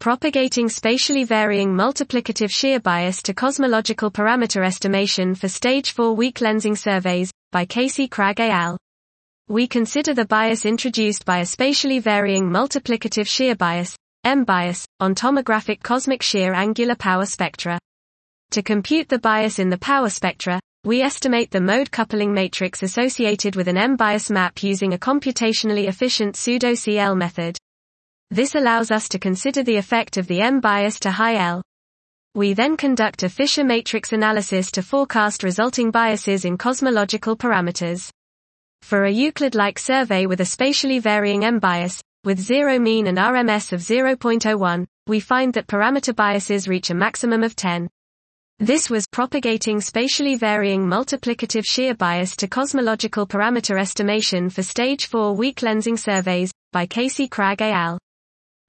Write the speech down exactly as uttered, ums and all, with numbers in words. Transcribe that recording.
Propagating spatially varying multiplicative shear bias to cosmological parameter estimation for stage four weak lensing surveys, by Casey Cragg et al. We consider the bias introduced by a spatially varying multiplicative shear bias, M-bias, on tomographic cosmic shear angular power spectra. To compute the bias in the power spectra, we estimate the mode coupling matrix associated with an M-bias map using a computationally efficient pseudo-C L method. This allows us to consider the effect of the M-bias to high L. We then conduct a Fisher matrix analysis to forecast resulting biases in cosmological parameters. For a Euclid-like survey with a spatially varying M-bias, with zero mean and R M S of zero point zero one, we find that parameter biases reach a maximum of ten. This was propagating spatially varying multiplicative shear bias to cosmological parameter estimation for stage four weak lensing surveys, by Casey Cragg et al.